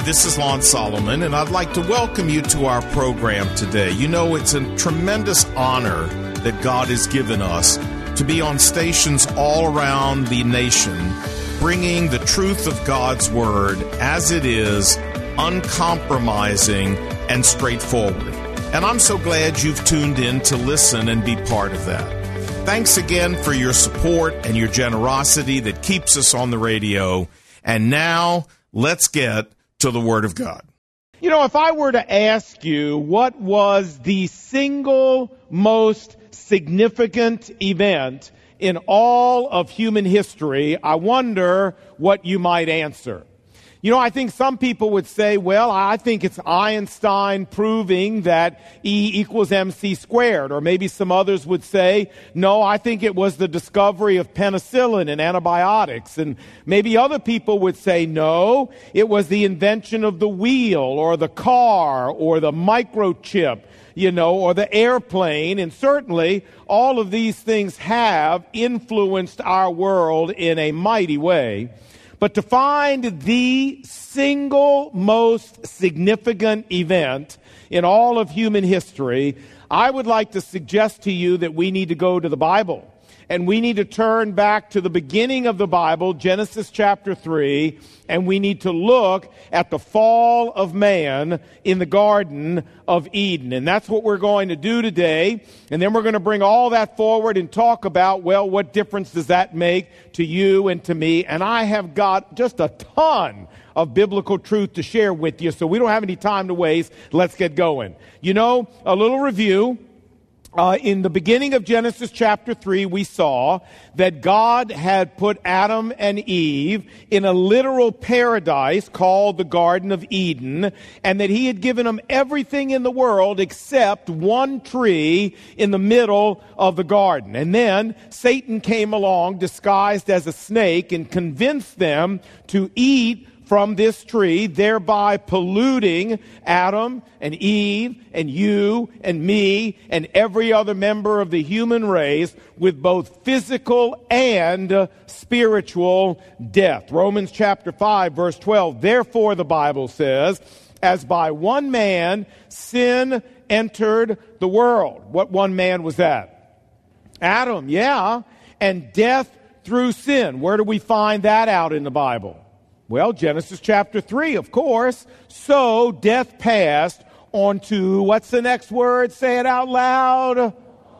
this is Lon Solomon, and I'd like to welcome you to our program today. You know, it's a tremendous honor that God has given us to be on stations all around the nation, bringing the truth of God's Word as it is, uncompromising and straightforward. And I'm so glad you've tuned in to listen and be part of that. Thanks again for your support and your generosity that keeps us on the radio. And now, let's get to the Word of God. You know, if I were to ask you what was the single most significant event in all of human history, I wonder what you might answer. You know, I think some people would say, well, I think it's Einstein proving that E equals MC squared. Or maybe some others would say, no, I think it was the discovery of penicillin and antibiotics. And maybe other people would say, no, it was the invention of the wheel or the car or the microchip, you know, or the airplane. And certainly all of these things have influenced our world in a mighty way. But to find the single most significant event in all of human history, I would like to suggest to you that we need to go to the Bible. And we need to turn back to the beginning of the Bible, Genesis chapter 3, and we need to look at the fall of man in the Garden of Eden. And that's what we're going to do today. And then we're going to bring all that forward and talk about, well, what difference does that make to you and to me? And I have got just a ton of biblical truth to share with you, so we don't have any time to waste. Let's get going. You know, a little review. In the beginning of Genesis chapter 3, we saw that God had put Adam and Eve in a literal paradise called the Garden of Eden, and that he had given them everything in the world except one tree in the middle of the garden. And then Satan came along disguised as a snake and convinced them to eat from this tree, thereby polluting Adam and Eve and you and me and every other member of the human race with both physical and spiritual death. Romans chapter 5, verse 12. Therefore, the Bible says, as by one man sin entered the world. What one man was that? Adam, yeah. And death through sin. Where do we find that out in the Bible? Well, Genesis chapter 3, of course. So death passed on to, what's the next word? Say it out loud.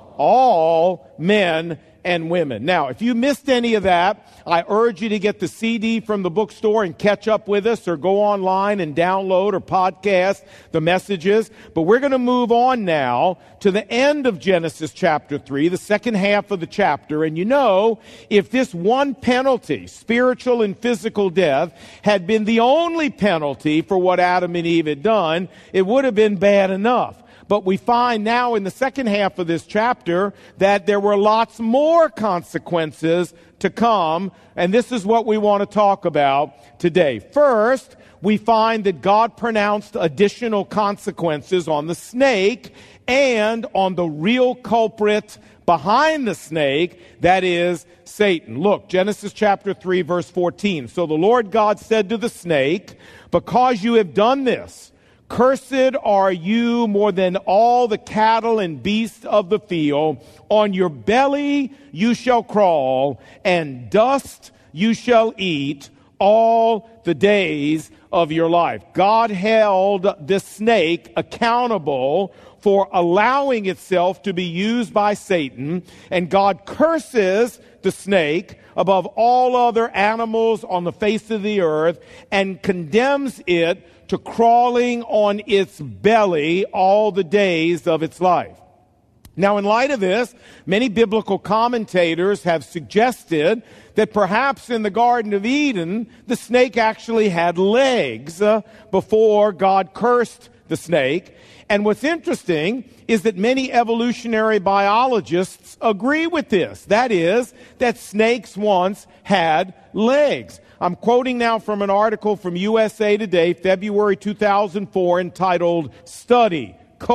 All men and women. Now, if you missed any of that, I urge you to get the CD from the bookstore and catch up with us, or go online and download or podcast the messages. But we're going to move on now to the end of Genesis chapter 3, the second half of the chapter. And you know, if this one penalty, spiritual and physical death, had been the only penalty for what Adam and Eve had done, it would have been bad enough. But we find now in the second half of this chapter that there were lots more consequences to come, and this is what we want to talk about today. First, we find that God pronounced additional consequences on the snake and on the real culprit behind the snake, that is Satan. Look, Genesis chapter 3, verse 14. So the Lord God said to the snake, because you have done this, cursed are you more than all the cattle and beasts of the field. On your belly you shall crawl, and dust you shall eat all the days of your life. God held the snake accountable for allowing itself to be used by Satan, and God curses the snake above all other animals on the face of the earth and condemns it to crawling on its belly all the days of its life. Now, in light of this, many biblical commentators have suggested that perhaps in the Garden of Eden, the snake actually had legs before God cursed the snake. And what's interesting is that many evolutionary biologists agree with this. That is, that snakes once had legs. I'm quoting now from an article from USA Today, February 2004, entitled, Study,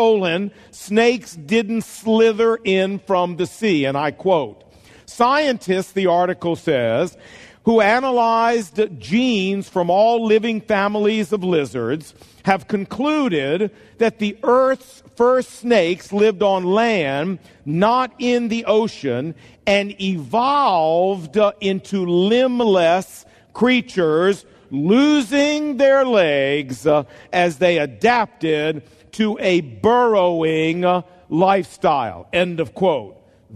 Snakes Didn't Slither In from the Sea. And I quote, scientists, the article says, who analyzed genes from all living families of lizards, have concluded that the Earth's first snakes lived on land, not in the ocean, and evolved into limbless creatures, losing their legs as they adapted to a burrowing lifestyle. End of quote.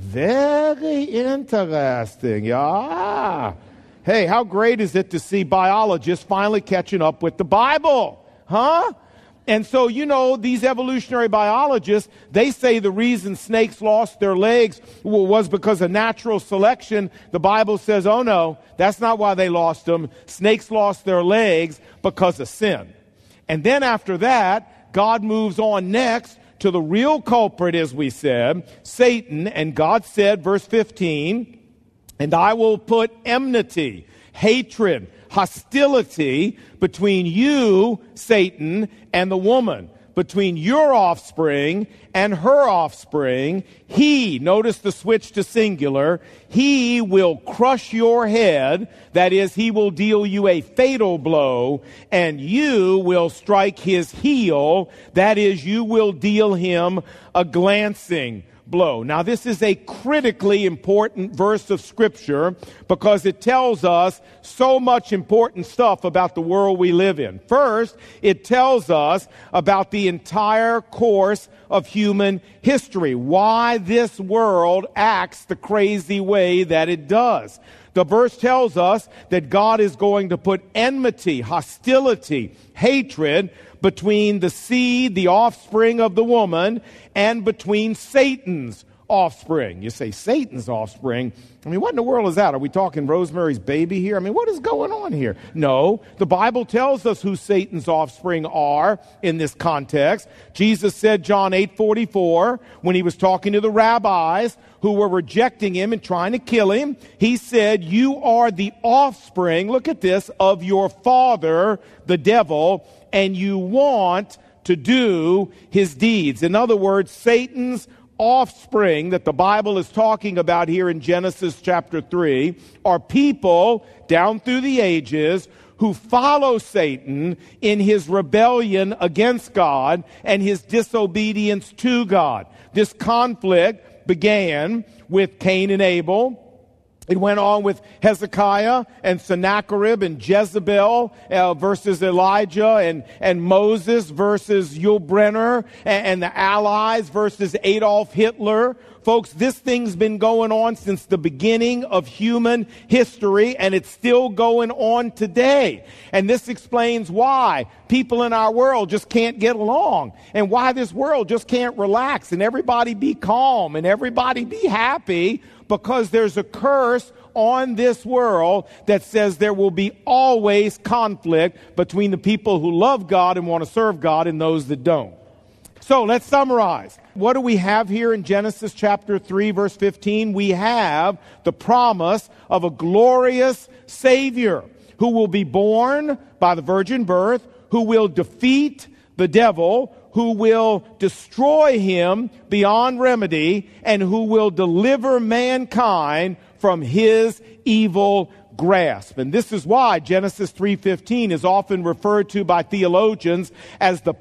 Very interesting. Yeah. Hey, how great is it to see biologists finally catching up with the Bible? Huh? And so, these evolutionary biologists, they say the reason snakes lost their legs was because of natural selection. The Bible says, oh no, that's not why they lost them. Snakes lost their legs because of sin. And then after that, God moves on next to the real culprit, as we said, Satan. And God said, verse 15, and I will put enmity, hatred, hostility between you, Satan, and the woman, between your offspring and her offspring. He, notice the switch to singular, he will crush your head. That is, he will deal you a fatal blow, and you will strike his heel. That is, you will deal him a glancing blow. Now, this is a critically important verse of Scripture because it tells us so much important stuff about the world we live in. First, it tells us about the entire course of human history, why this world acts the crazy way that it does. The verse tells us that God is going to put enmity, hostility, hatred between the seed, the offspring of the woman, and between Satan's offspring. You say, Satan's offspring? I mean, what in the world is that? Are we talking Rosemary's Baby here? I mean, what is going on here? No, the Bible tells us who Satan's offspring are in this context. Jesus said, John 8:44, when he was talking to the rabbis who were rejecting him and trying to kill him, he said, you are the offspring, look at this, of your father, the devil, and you want to do his deeds. In other words, Satan's offspring that the Bible is talking about here in Genesis chapter 3 are people down through the ages who follow Satan in his rebellion against God and his disobedience to God. This conflict began with Cain and Abel. It went on with Hezekiah and Sennacherib and Jezebel versus Elijah and Moses versus Yul Brynner and the Allies versus Adolf Hitler. Folks, this thing's been going on since the beginning of human history, and it's still going on today. And this explains why people in our world just can't get along, and why this world just can't relax and everybody be calm and everybody be happy, because there's a curse on this world that says there will be always conflict between the people who love God and want to serve God and those that don't. So let's summarize. What do we have here in Genesis chapter 3, verse 15? We have the promise of a glorious Savior who will be born by the virgin birth, who will defeat the devil, who will destroy him beyond remedy, and who will deliver mankind from his evil grasp. And this is why Genesis 3:15 is often referred to by theologians as the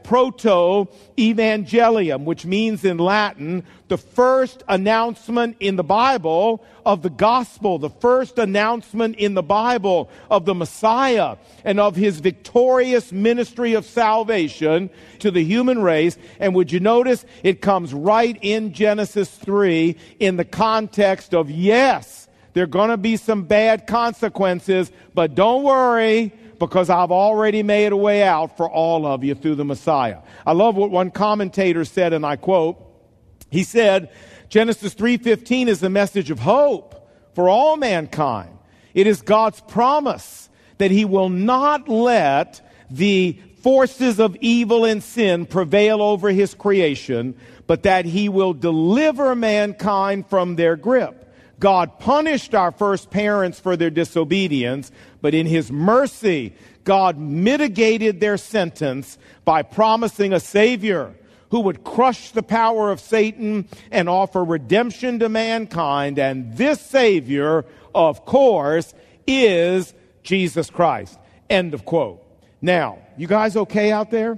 proto-evangelium, which means in Latin the first announcement in the Bible of the gospel, the first announcement in the Bible of the Messiah and of his victorious ministry of salvation to the human race. And would you notice it comes right in Genesis 3 in the context of, yes, there are going to be some bad consequences, but don't worry, because I've already made a way out for all of you through the Messiah. I love what one commentator said, and I quote, he said, Genesis 3:15 is a message of hope for all mankind. It is God's promise that he will not let the forces of evil and sin prevail over his creation, but that he will deliver mankind from their grip. God punished our first parents for their disobedience, but in his mercy, God mitigated their sentence by promising a Savior who would crush the power of Satan and offer redemption to mankind. And this Savior, of course, is Jesus Christ. End of quote. Now, you guys okay out there?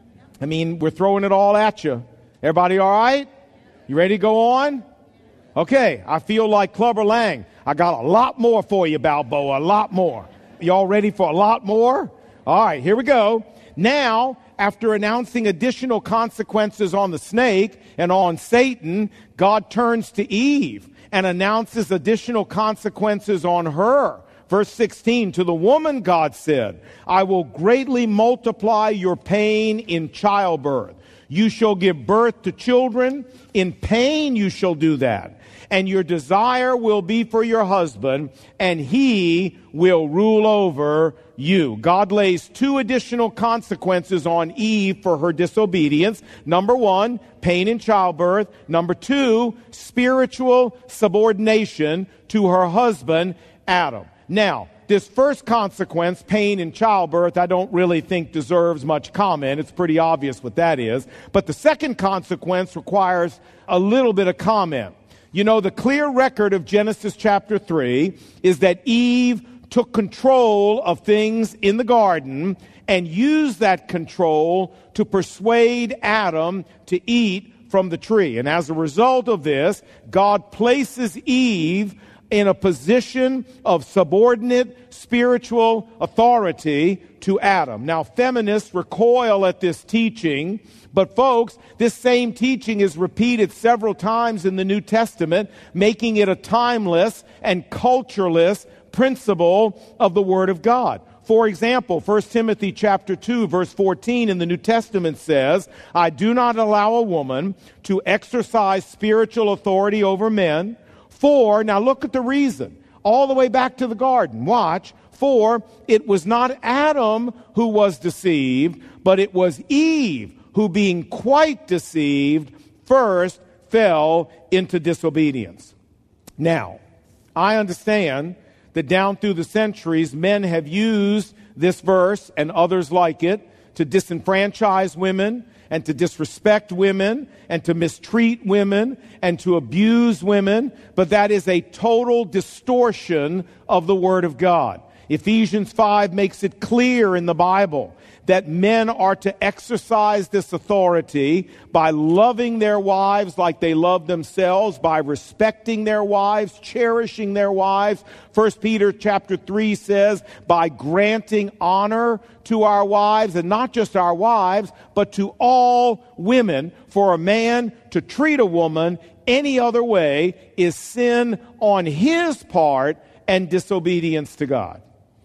I mean, we're throwing it all at you. Everybody all right? You ready to go on? Okay, I feel like Clubber Lang. I got a lot more for you, Balboa, a lot more. Y'all ready for a lot more? All right, here we go. Now, after announcing additional consequences on the snake and on Satan, God turns to Eve and announces additional consequences on her. Verse 16, to the woman, God said, I will greatly multiply your pain in childbirth. You shall give birth to children. In pain you shall do that. And your desire will be for your husband, and he will rule over you. God lays two additional consequences on Eve for her disobedience. Number one, pain in childbirth. Number two, spiritual subordination to her husband, Adam. Now, this first consequence, pain in childbirth, I don't really think deserves much comment. It's pretty obvious what that is. But the second consequence requires a little bit of comment. You know, the clear record of Genesis chapter 3 is that Eve took control of things in the garden and used that control to persuade Adam to eat from the tree. And as a result of this, God places Eve in a position of subordinate spiritual authority to Adam. Now, feminists recoil at this teaching, but folks, this same teaching is repeated several times in the New Testament, making it a timeless and cultureless principle of the Word of God. For example, 1 Timothy chapter 2, verse 14 in the New Testament says, I do not allow a woman to exercise spiritual authority over men. For, now look at the reason, all the way back to the garden. Watch. For it was not Adam who was deceived, but it was Eve who, being quite deceived, first fell into disobedience. Now, I understand that down through the centuries, men have used this verse and others like it to disenfranchise women and to disrespect women and to mistreat women and to abuse women, but that is a total distortion of the Word of God. Ephesians 5 makes it clear in the Bible that men are to exercise this authority by loving their wives like they love themselves, by respecting their wives, cherishing their wives. 1 Peter chapter 3 says, by granting honor to our wives, and not just our wives, but to all women. For a man to treat a woman any other way is sin on his part and disobedience to God.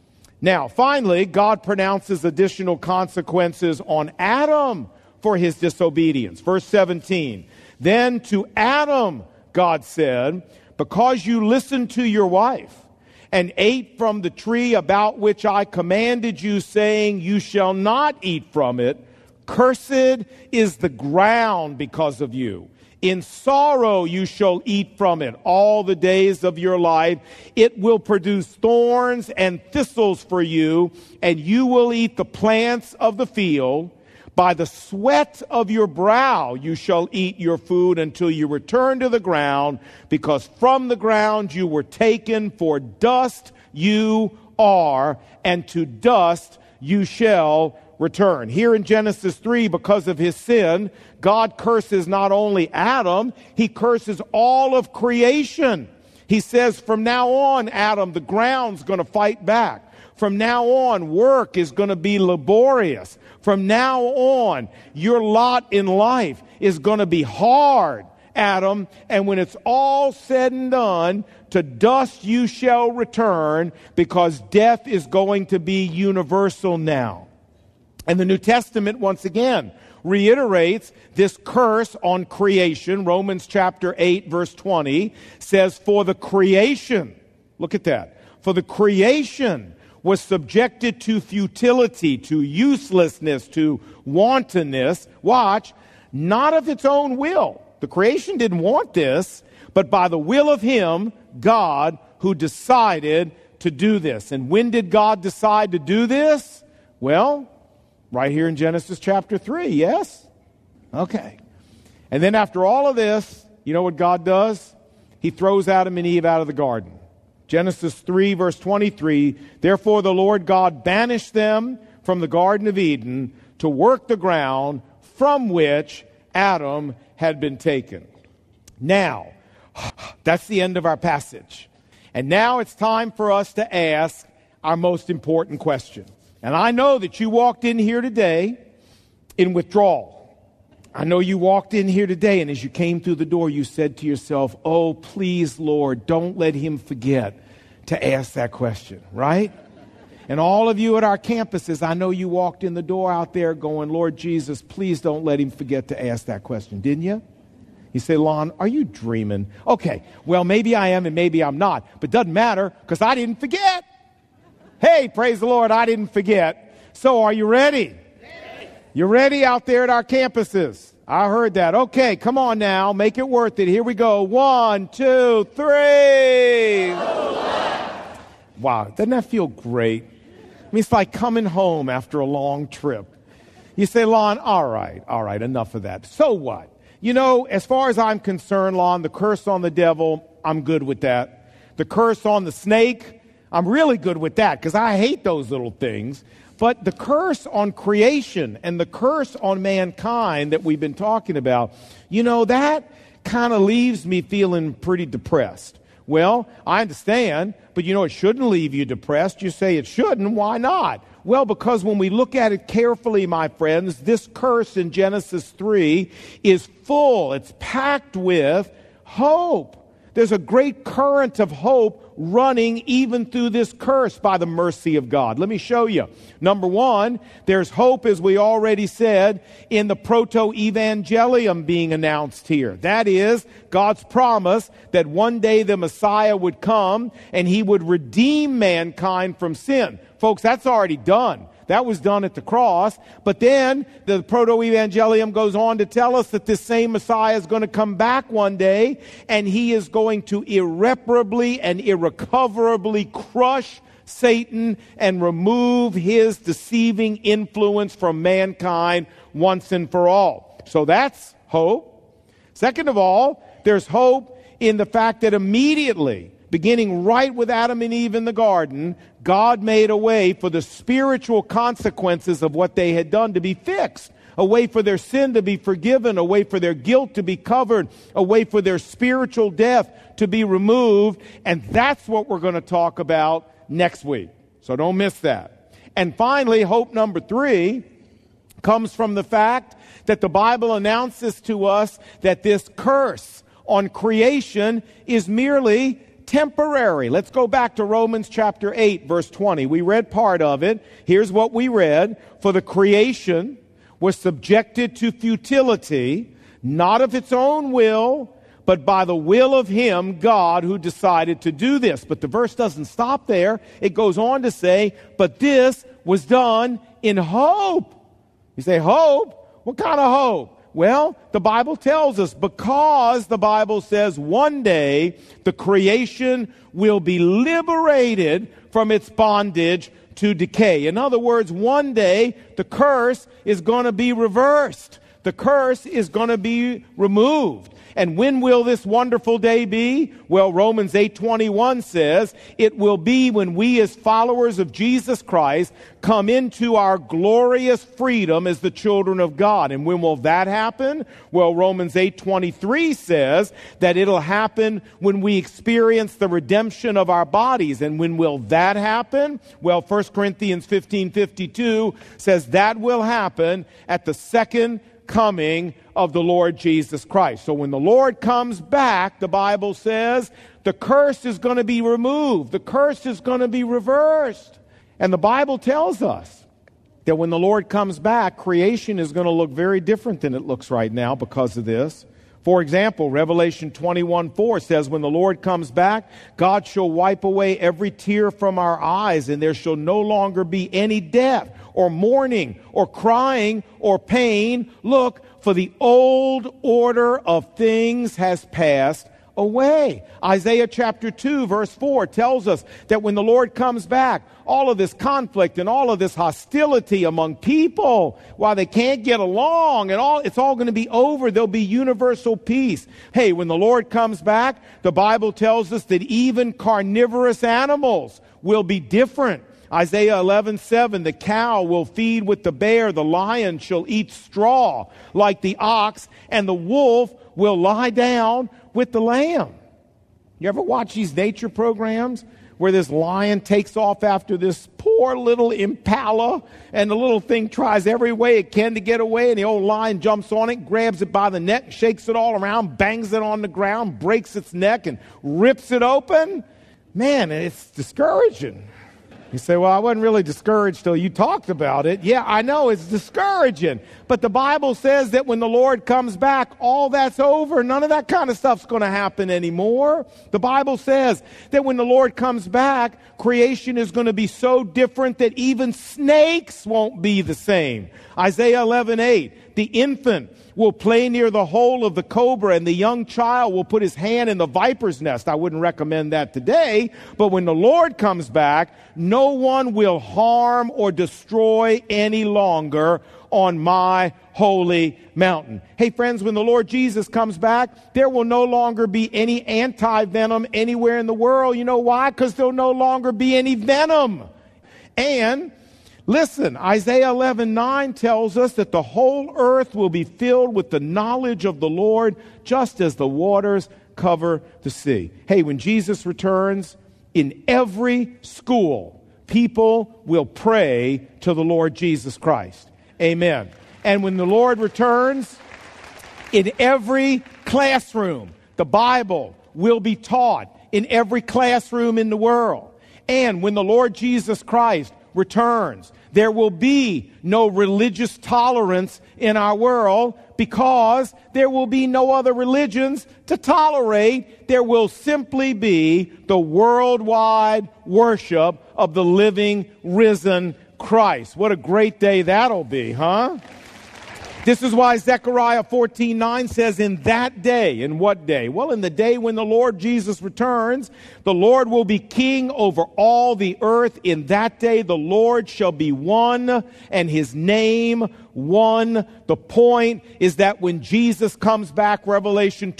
Now, finally, God pronounces additional consequences on Adam for his disobedience. Verse 17, then to Adam, God said, because you listened to your wife and ate from the tree about which I commanded you, saying, you shall not eat from it, cursed is the ground because of you. In sorrow you shall eat from it all the days of your life. It will produce thorns and thistles for you, and you will eat the plants of the field. By the sweat of your brow you shall eat your food until you return to the ground, because from the ground you were taken, for dust you are, and to dust you shall return. Here in Genesis 3, because of his sin, God curses not only Adam, he curses all of creation. He says, from now on, Adam, the ground's going to fight back. From now on, work is going to be laborious. From now on, your lot in life is going to be hard, Adam. And when it's all said and done, to dust you shall return, because death is going to be universal now. And the New Testament, once again, reiterates this curse on creation. Romans chapter 8, verse 20 says, for the creation, look at that, for the creation was subjected to futility, to uselessness, to wantonness. Watch, not of its own will. The creation didn't want this, but by the will of him, God, who decided to do this. And when did God decide to do this? Well, right here in Genesis chapter 3, yes? Okay. And then after all of this, you know what God does? He throws Adam and Eve out of the garden. Genesis 3, verse 23, therefore the Lord God banished them from the Garden of Eden to work the ground from which Adam had been taken. Now, that's the end of our passage. And now it's time for us to ask our most important question. And I know that you walked in here today in withdrawal. I know you walked in here today, and as you came through the door, you said to yourself, oh, please, Lord, don't let him forget to ask that question, right? And all of you at our campuses, I know you walked in the door out there going, Lord Jesus, please don't let him forget to ask that question, didn't you? You say, Lon, are you dreaming? Okay, well, maybe I am and maybe I'm not, but doesn't matter because I didn't forget. Hey, praise the Lord, I didn't forget. So are you ready? You're ready out there at our campuses. I heard that. Okay, come on now. Make it worth it. Here we go. 1, 2, 3. Wow, doesn't that feel great? I mean, it's like coming home after a long trip. You say, Lon, all right, enough of that. So what? You know, as far as I'm concerned, Lon, the curse on the devil, I'm good with that. The curse on the snake, I'm really good with that because I hate those little things. But the curse on creation and the curse on mankind that we've been talking about, you know, that kind of leaves me feeling pretty depressed. Well, I understand, but you know, it shouldn't leave you depressed. You say it shouldn't. Why not? Well, because when we look at it carefully, my friends, this curse in Genesis 3 is full. It's packed with hope. There's a great current of hope running even through this curse by the mercy of God. Let me show you. Number one, there's hope, as we already said, in the proto-evangelium being announced here. That is, God's promise that one day the Messiah would come and he would redeem mankind from sin. Folks, that's already done. That was done at the cross. But then the proto-evangelium goes on to tell us that this same Messiah is going to come back one day and he is going to irreparably and irrecoverably crush Satan and remove his deceiving influence from mankind once and for all. So that's hope. Second of all, there's hope in the fact that immediately, beginning right with Adam and Eve in the garden, God made a way for the spiritual consequences of what they had done to be fixed. A way for their sin to be forgiven, a way for their guilt to be covered, a way for their spiritual death to be removed. And that's what we're going to talk about next week. So don't miss that. And finally, hope number 3 comes from the fact that the Bible announces to us that this curse on creation is merely temporary. Let's go back to Romans chapter 8, verse 20. We read part of it. Here's what we read. For the creation was subjected to futility, not of its own will, but by the will of him, God, who decided to do this. But the verse doesn't stop there. It goes on to say, but this was done in hope. You say, hope? What kind of hope? Well, the Bible tells us because the Bible says one day the creation will be liberated from its bondage to decay. In other words, one day the curse is going to be reversed. The curse is going to be removed. And when will this wonderful day be? Well, Romans 8:21 says, it will be when we as followers of Jesus Christ come into our glorious freedom as the children of God. And when will that happen? Well, Romans 8:23 says that it'll happen when we experience the redemption of our bodies. And when will that happen? Well, 1 Corinthians 15:52 says that will happen at the second coming of the Lord Jesus Christ. So when the Lord comes back, the Bible says, the curse is going to be removed. The curse is going to be reversed. And the Bible tells us that when the Lord comes back, creation is going to look very different than it looks right now because of this. For example, Revelation 21:4 says, when the Lord comes back, God shall wipe away every tear from our eyes, and there shall no longer be any death, or mourning, or crying, or pain. Look, for the old order of things has passed away. Isaiah chapter 2 verse 4 tells us that when the Lord comes back, all of this conflict and all of this hostility among people, while they can't get along and it's all going to be over. There'll be universal peace. Hey, when the Lord comes back, the Bible tells us that even carnivorous animals will be different. Isaiah 11:7, the cow will feed with the bear, the lion shall eat straw like the ox, and the wolf will lie down with the lamb. You ever watch these nature programs where this lion takes off after this poor little impala, and the little thing tries every way it can to get away, and the old lion jumps on it, grabs it by the neck, shakes it all around, bangs it on the ground, breaks its neck, and rips it open? Man, it's discouraging. You say, well, I wasn't really discouraged till you talked about it. Yeah, I know, it's discouraging. But the Bible says that when the Lord comes back, all that's over. None of that kind of stuff's going to happen anymore. The Bible says that when the Lord comes back, creation is going to be so different that even snakes won't be the same. Isaiah 11:8, the infant will play near the hole of the cobra, and the young child will put his hand in the viper's nest. I wouldn't recommend that today, but when the Lord comes back, no one will harm or destroy any longer on my holy mountain. Hey friends, when the Lord Jesus comes back, there will no longer be any anti-venom anywhere in the world. You know why? Because there'll no longer be any venom. And listen, Isaiah 11:9 tells us that the whole earth will be filled with the knowledge of the Lord, just as the waters cover the sea. Hey, when Jesus returns, in every school, people will pray to the Lord Jesus Christ. Amen. And when the Lord returns, in every classroom, the Bible will be taught in every classroom in the world. And when the Lord Jesus Christ returns, there will be no religious tolerance in our world, because there will be no other religions to tolerate. There will simply be the worldwide worship of the living, risen Christ. What a great day that'll be, huh? This is why Zechariah 14:9 says, in that day. In what day? Well, in the day when the Lord Jesus returns, the Lord will be king over all the earth. In that day, the Lord shall be one, and his name one. The point is that when Jesus comes back, Revelation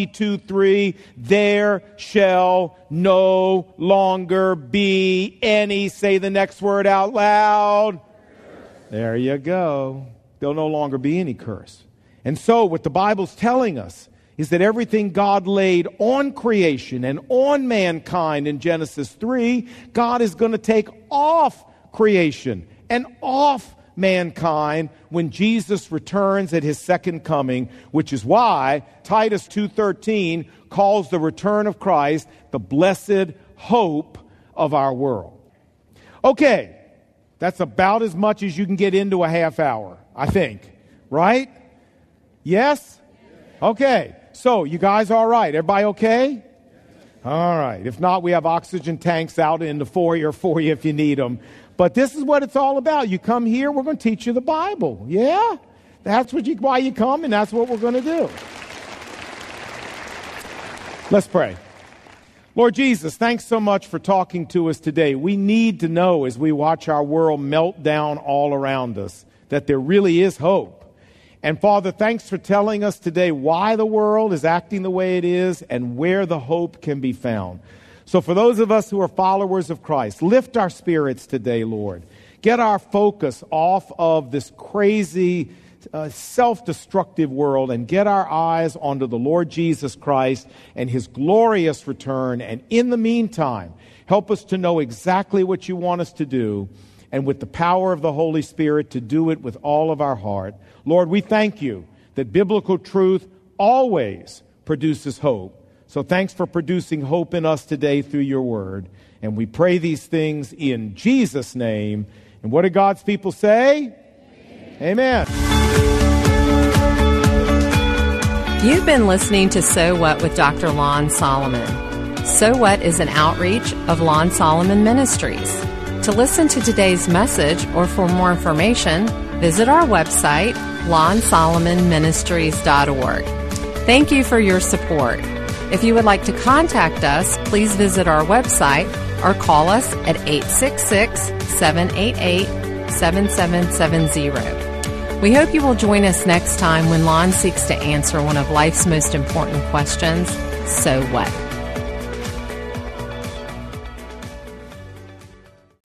22:3, there shall no longer be any, say the next word out loud. There you go. There'll no longer be any curse. And so what the Bible's telling us is that everything God laid on creation and on mankind in Genesis 3, God is going to take off creation and off mankind when Jesus returns at his second coming, which is why Titus 2:13 calls the return of Christ the blessed hope of our world. Okay, that's about as much as you can get into a half hour, I think. Right? Yes? Okay. So, you guys all right? Everybody okay? All right. If not, we have oxygen tanks out in the foyer for you if you need them. But this is what it's all about. You come here, we're going to teach you the Bible. Yeah? That's why you come, and that's what we're going to do. Let's pray. Lord Jesus, thanks so much for talking to us today. We need to know, as we watch our world melt down all around us, that there really is hope. And Father, thanks for telling us today why the world is acting the way it is and where the hope can be found. So for those of us who are followers of Christ, lift our spirits today, Lord. Get our focus off of this crazy, self-destructive world and get our eyes onto the Lord Jesus Christ and his glorious return. And in the meantime, help us to know exactly what you want us to do, and with the power of the Holy Spirit to do it with all of our heart. Lord, we thank you that biblical truth always produces hope. So thanks for producing hope in us today through your word. And we pray these things in Jesus' name. And what do God's people say? Amen. You've been listening to So What with Dr. Lon Solomon. So What is an outreach of Lon Solomon Ministries. To listen to today's message or for more information, visit our website, lonsolomonministries.org. Thank you for your support. If you would like to contact us, please visit our website or call us at 866-788-7770. We hope you will join us next time when Lon seeks to answer one of life's most important questions, so what?